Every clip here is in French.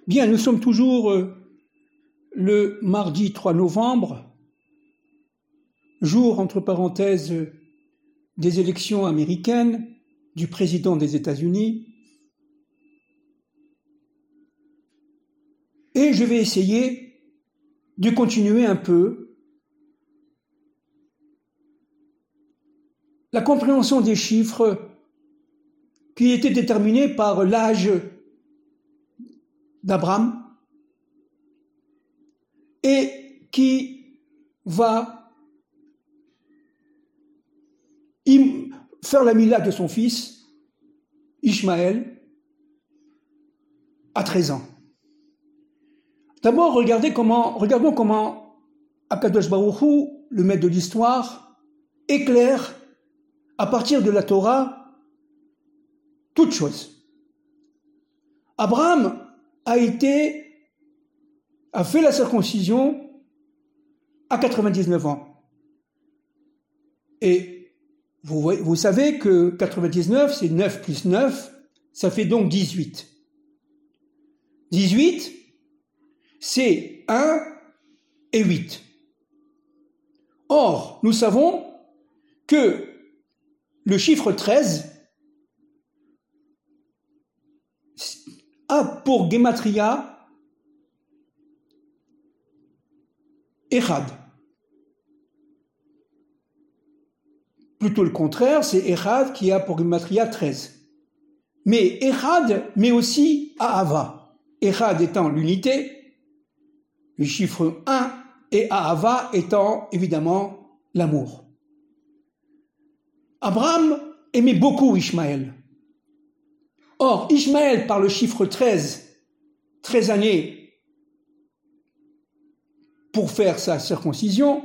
Bien, nous sommes toujours le mardi 3 novembre, jour, entre parenthèses, des élections américaines, du président des États-Unis. Et je vais essayer de continuer un peu la compréhension des chiffres qui étaient déterminés par l'âge d'Abraham et qui va faire la mila de son fils, Ishmaël, à 13 ans. D'abord, regardons comment Akadosh Baruch Hu, le maître de l'histoire, éclaire à partir de la Torah toute chose. Abraham a fait la circoncision à 99 ans. Et vous savez que 99, c'est 9 plus 9, ça fait donc 18. 18, c'est 1 et 8. Or, nous savons que le chiffre 13 a pour gematria Echad. Plutôt le contraire, c'est Echad qui a pour gematria 13. Mais Echad, mais aussi Ahava. Echad étant l'unité, le chiffre 1, et Ahava étant évidemment l'amour. Abraham aimait beaucoup Ishmaël. Or, Ishmaël, par le chiffre 13 années pour faire sa circoncision,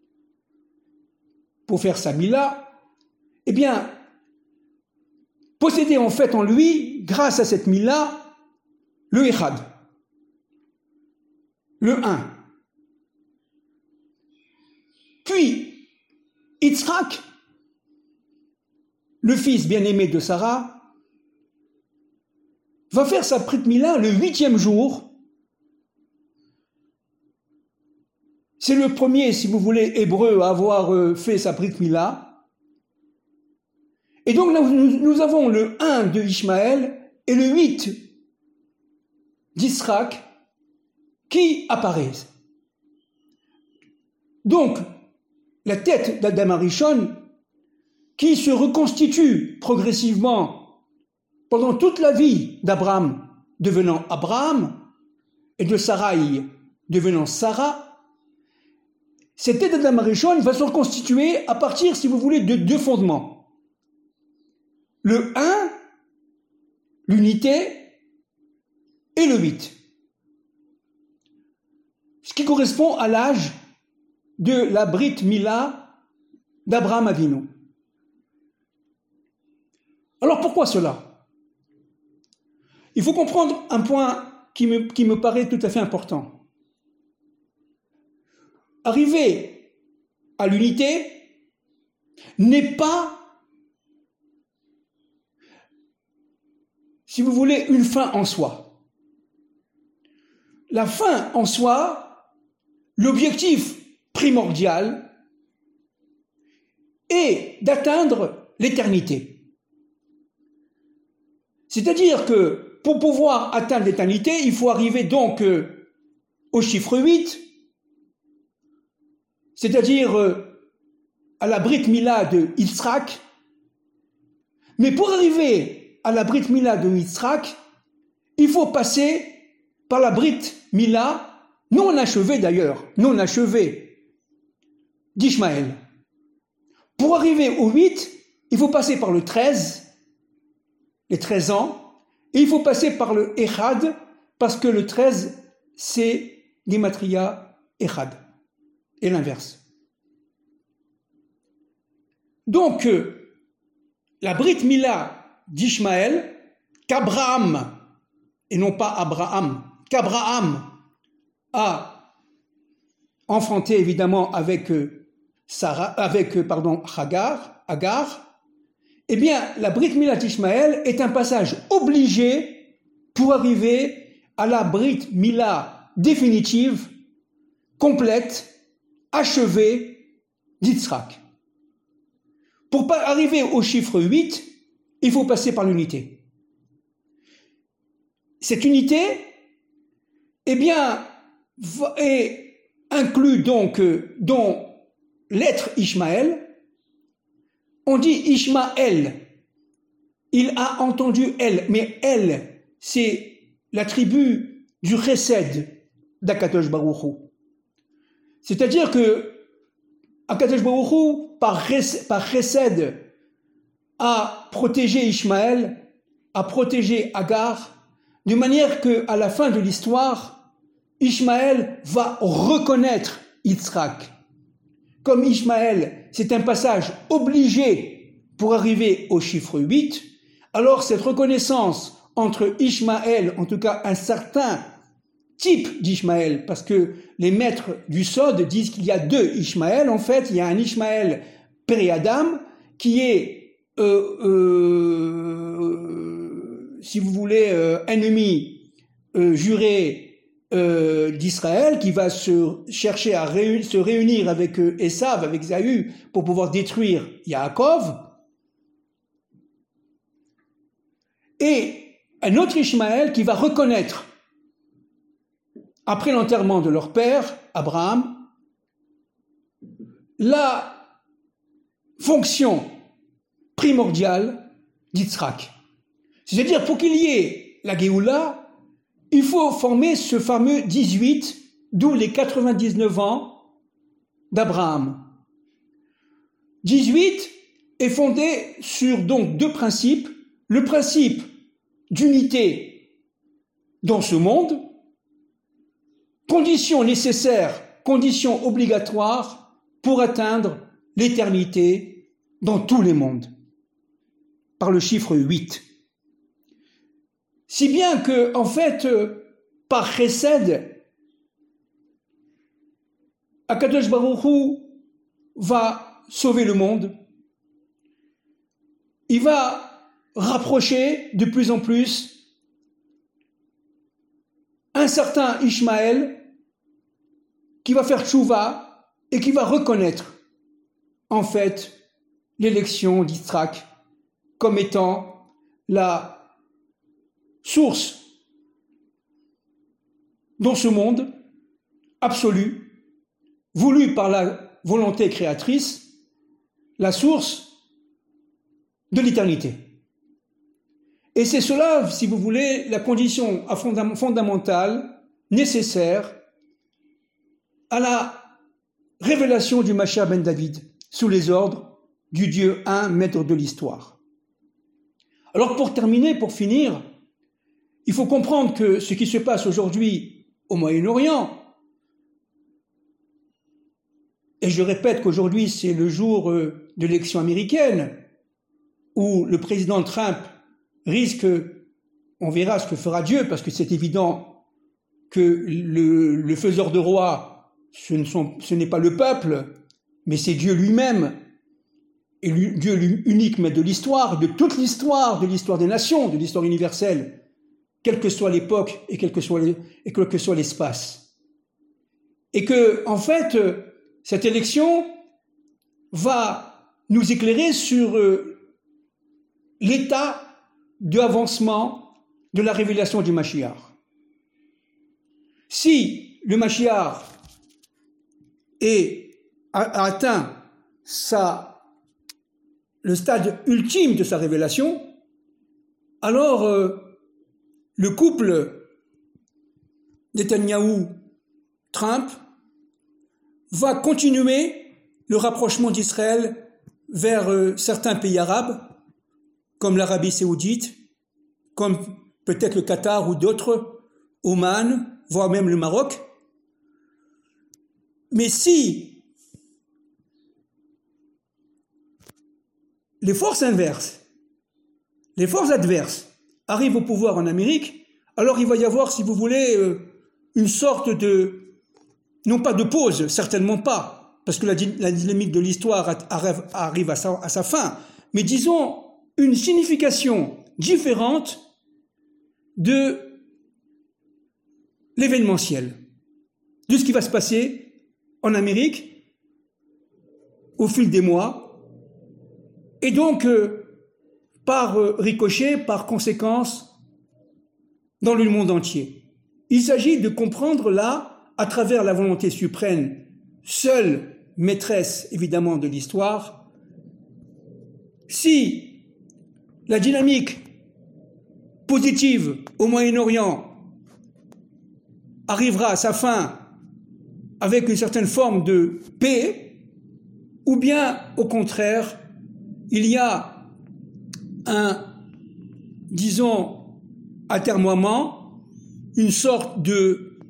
pour faire sa mila, eh bien, possédait en fait en lui, grâce à cette mila, le Echad, le 1. Puis, Yitzhak, le fils bien-aimé de Sarah, va faire sa Brit Mila le 8e jour. C'est le premier, si vous voulez, hébreu à avoir fait sa Brit Mila. Et donc nous avons le 1 de Ishmaël et le 8 d'Israël qui apparaissent. Donc, la tête d'Adam Arishon, qui se reconstitue progressivement pendant toute la vie d'Abraham, devenant Abraham, et de Sarai devenant Sarah, cette tête d'Adam Arishon va se reconstituer à partir, si vous voulez, de deux fondements. Le 1, l'unité, et le 8. Ce qui correspond à l'âge de la Brit Mila d'Abraham Avinu. Alors pourquoi cela? Il faut comprendre un point qui me paraît tout à fait important. Arriver à l'unité n'est pas, si vous voulez, une fin en soi. La fin en soi, l'objectif primordial est d'atteindre l'éternité. C'est-à-dire que pour pouvoir atteindre l'éternité, il faut arriver donc au chiffre 8, c'est-à-dire à la Brit Mila de Yitzhak. Mais pour arriver à la Brit Mila de Yitzhak, il faut passer par la Brit Mila, non achevée d'ailleurs, non achevée, d'Ishmaël. Pour arriver au 8, il faut passer par le 13, les 13 ans, et il faut passer par le Echad, parce que le 13, c'est gematria Echad, et l'inverse. Donc, la Brit Mila d'Ishmaël, qu'Abraham, et non pas Abraham, qu'Abraham a enfanté évidemment avec Agar, eh bien, la Brit Mila d'Ishmaël est un passage obligé pour arriver à la Brit Mila définitive, complète, achevée d'Yitzhak. Pour arriver au chiffre 8, il faut passer par l'unité. Cette unité, eh bien, est inclus donc dans l'être Ishmaël. On dit Ishmaël, il a entendu elle, mais elle, c'est la tribu du Chesed d'Akadosh Baruch Hu. C'est-à-dire que Akadosh Baruch Hu, par Chesed, a protégé Ishmaël, a protégé Agar, de manière qu'à la fin de l'histoire, Ishmaël va reconnaître Yitzhak. Comme Ishmaël, c'est un passage obligé pour arriver au chiffre 8, alors cette reconnaissance entre Ishmaël, en tout cas un certain type d'Ishmaël, parce que les maîtres du Sod disent qu'il y a deux Ishmaël, en fait, il y a un Ishmaël Péri-Adam, qui est, si vous voulez, ennemi juré d'Israël, qui va se chercher à se réunir avec Esav, avec Ésaü, pour pouvoir détruire Yaakov, et un autre Ishmaël qui va reconnaître, après l'enterrement de leur père, Abraham, la fonction primordiale d'Yitzhak. C'est-à-dire, pour qu'il y ait la Géoula, il faut former ce fameux 18, d'où les 99 ans d'Abraham. 18 est fondé sur donc deux principes. Le principe d'unité dans ce monde, condition nécessaire, condition obligatoire pour atteindre l'éternité dans tous les mondes, par le chiffre 8. Si bien que, en fait, par Chesed, Akadosh Baruch Hu va sauver le monde. Il va rapprocher de plus en plus un certain Ishmaël qui va faire tchouva et qui va reconnaître, en fait, l'élection d'Yitzhak comme étant la source dans ce monde absolu, voulu par la volonté créatrice, la source de l'éternité. Et c'est cela, si vous voulez, la condition fondamentale, nécessaire à la révélation du Mashiach ben David, sous les ordres du Dieu un, maître de l'histoire. Alors pour terminer, pour finir, il faut comprendre que ce qui se passe aujourd'hui au Moyen-Orient, et je répète qu'aujourd'hui c'est le jour de l'élection américaine, où le président Trump risque, on verra ce que fera Dieu, parce que c'est évident que le faiseur de rois, ce n'est pas le peuple, mais c'est Dieu lui-même, et Dieu unique maître de l'histoire, de toute l'histoire, de l'histoire des nations, de l'histoire universelle, quelle que soit l'époque et quel que soit l'espace. Et que, en fait, cette élection va nous éclairer sur l'état d'avancement de la révélation du Mashiach. Si le Mashiach a atteint le stade ultime de sa révélation, alors le couple Netanyahou-Trump va continuer le rapprochement d'Israël vers certains pays arabes, comme l'Arabie saoudite, comme peut-être le Qatar ou d'autres, Oman, voire même le Maroc. Mais si les forces inverses, les forces adverses arrivent au pouvoir en Amérique, alors il va y avoir, si vous voulez, une sorte de, non pas de pause, certainement pas, parce que la dynamique de l'histoire arrive à sa fin, mais disons une signification différente de l'événementiel de ce qui va se passer en Amérique au fil des mois, et donc par ricochet, par conséquence, dans le monde entier. Il s'agit de comprendre là, à travers la volonté suprême, seule maîtresse évidemment de l'histoire, si la dynamique positive au Moyen-Orient arrivera à sa fin avec une certaine forme de paix, ou bien au contraire, il y a un, disons, atermoiement, une sorte de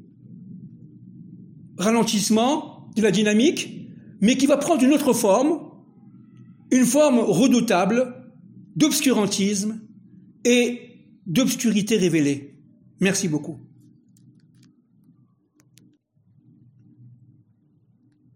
ralentissement de la dynamique, mais qui va prendre une autre forme, une forme redoutable d'obscurantisme et d'obscurité révélée. Merci beaucoup.